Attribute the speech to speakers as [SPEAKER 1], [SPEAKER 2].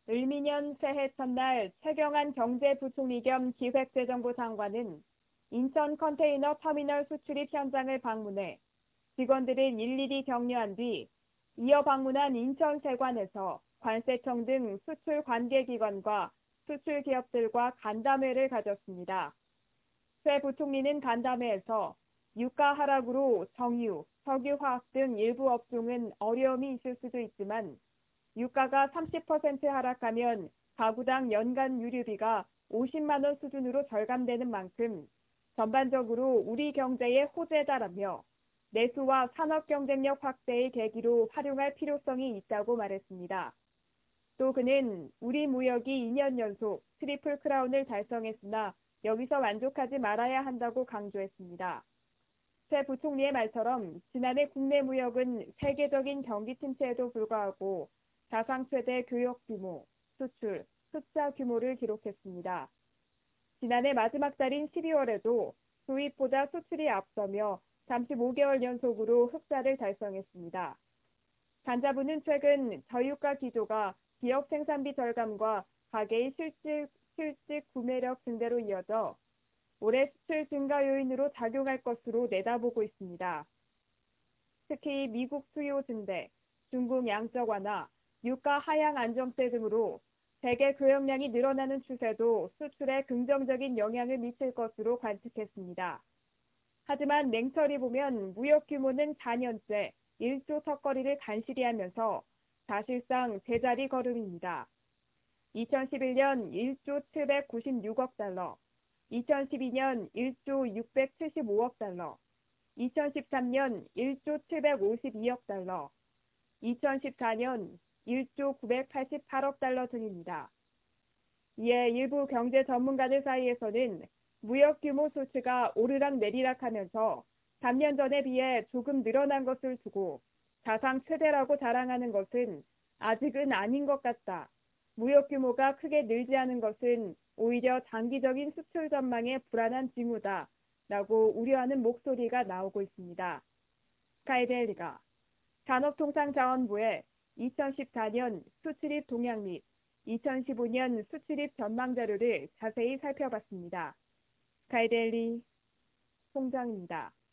[SPEAKER 1] 을미년 새해 첫날 최경환 경제부총리 겸 기획재정부 장관은 인천 컨테이너 터미널 수출입 현장을 방문해 직원들을 일일이 격려한 뒤 이어 방문한 인천세관에서 관세청 등 수출 관계기관과 수출 기업들과 간담회를 가졌습니다. 새 부총리는 간담회에서 유가 하락으로 정유, 석유화학 등 일부 업종은 어려움이 있을 수도 있지만 유가가 30% 하락하면 가구당 연간 유류비가 50만 원 수준으로 절감되는 만큼 전반적으로 우리 경제의 호재다라며 내수와 산업 경쟁력 확대의 계기로 활용할 필요성이 있다고 말했습니다. 또 그는 우리 무역이 2년 연속 트리플 크라운을 달성했으나 여기서 만족하지 말아야 한다고 강조했습니다. 새 부총리의 말처럼 지난해 국내 무역은 세계적인 경기 침체에도 불구하고 사상 최대 교역 규모, 수출, 흑자 규모를 기록했습니다. 지난해 마지막 달인 12월에도 수입보다 수출이 앞서며 35개월 연속으로 흑자를 달성했습니다. 간자부는 최근 저유가 기조가 기업 생산비 절감과 가계의 실질 구매력 증대로 이어져 올해 수출 증가 요인으로 작용할 것으로 내다보고 있습니다. 특히 미국 수요 증대, 중국 양적 완화, 유가 하향 안정세 등으로 세계 교역량이 늘어나는 추세도 수출에 긍정적인 영향을 미칠 것으로 관측했습니다. 하지만 냉철히 보면 무역 규모는 4년째 1조 턱걸이를 간신히 하면서 사실상 제자리 걸음입니다. 2011년 1조 796억 달러, 2012년 1조 675억 달러, 2013년 1조 752억 달러, 2014년 1조 988억 달러 등입니다. 이에 일부 경제 전문가들 사이에서는 무역 규모 수치가 오르락 내리락 하면서 3년 전에 비해 조금 늘어난 것을 두고 사상 최대라고 자랑하는 것은 아직은 아닌 것 같다. 무역 규모가 크게 늘지 않은 것은 오히려 장기적인 수출 전망의 불안한 징후다. 라고 우려하는 목소리가 나오고 있습니다. 스카이데일리가 산업통상자원부의 2014년 수출입 동향 및 2015년 수출입 전망 자료를 자세히 살펴봤습니다. 스카이데일리 송정입니다.